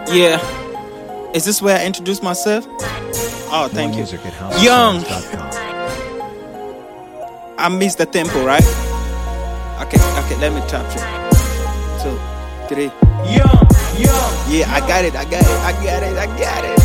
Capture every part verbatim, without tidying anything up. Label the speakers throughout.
Speaker 1: Yeah. Is this where I introduce myself? Oh, thank you. Young. I missed the tempo, right? Okay, okay, let me tap it. Two, three. Young, young. Yeah, I got it, I got it, I got it, I got it.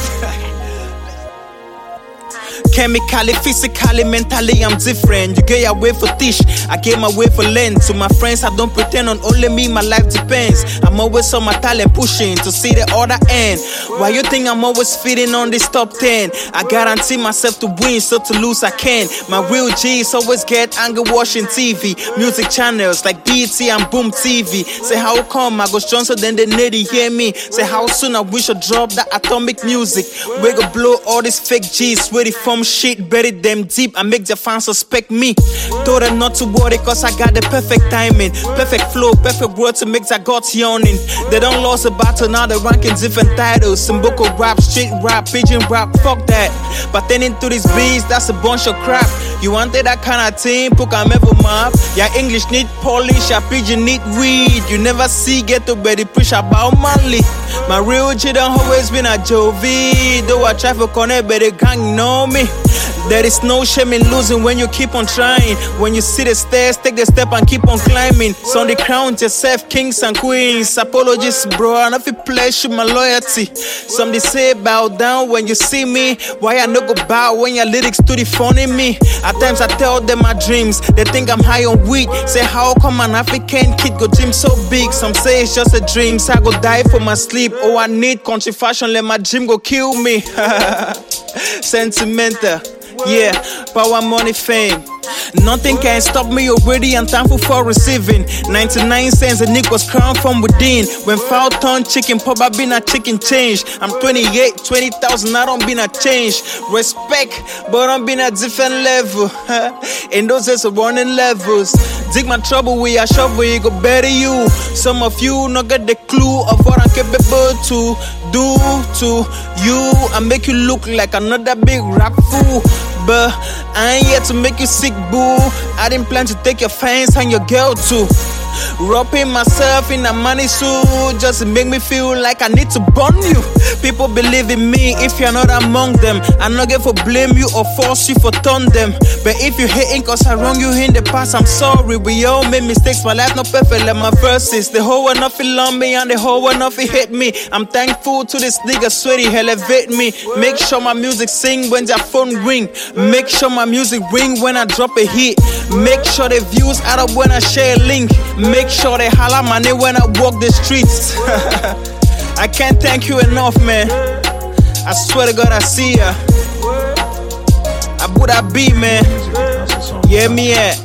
Speaker 1: Chemically, physically, mentally, I'm different. You get your way for tish, I get my way for lend. To my friends, I don't pretend on only me, my life depends. I'm always on my talent pushing to see the other end. Why you think I'm always feeding on this top ten? I guarantee myself to win, so to lose I can. My real G's always get anger watching T V. Music channels like B E T and Boom T V. Say how come I go strong so then they need to hear me. Say how soon I wish I drop that atomic music. We go blow all these fake G's, ready from shit, buried them deep and make their fans suspect me. Told them not to worry cause I got the perfect timing, perfect flow, perfect word to make their guts yawning. They don't lose a battle, now they're ranking different titles. Simboko rap, street rap, pigeon rap, fuck that. But then into these beats, that's a bunch of crap. You wanted that kind of team, put a metal map. Your English need polish, your pigeon need weed. You never see get to better preach about Mali. My real G done always been a Jovi. Though I try for connect, but the gang know me. There is no shame in losing when you keep on trying. When you see the stairs, take the step and keep on climbing. So they crown yourself kings and queens. Apologies, bro, and if you pledge my loyalty. Some they say bow down when you see me. Why I no go bow when your lyrics to the funny me? At times I tell them my dreams. They think I'm high on weed. Say how come an African kid go dream so big? Some say it's just a dream. So I go die for my sleep. Oh, I need country fashion. Let my dream go kill me. Sentimental. Yeah, power, money, fame. Nothing can stop me already, I'm thankful for receiving. ninety-nine cents a nick was crowned from within. When foul turn chicken, probably not chicken change. I'm twenty-eight, twenty thousand, I don't be not change. Respect, but I'm been at different level. In those days of running levels. Dig my trouble, we are shovel, it go better you. Some of you not get the clue of what I'm capable to do to you. I make you look like another big rap fool. But I ain't here to make you sick, boo. I didn't plan to take your fans and your girl too. Wrapping myself in a money suit just to make me feel like I need to burn you. People believe in me if you're not among them. I'm not here for blame you or force you for turn them. But if you hating cause I wrong you in the past, I'm sorry. We all made mistakes, my life not perfect like my verses. The whole world nothing love me and the whole world nothing hate me. I'm thankful to this nigga sweaty elevate me. Make sure my music sing when their phone ring. Make sure my music ring when I drop a hit. Make sure the views add up when I share a link. Make sure they holler my name when I walk the streets. I can't thank you enough, man. I swear to God I see ya. I would I be, man. Yeah, me at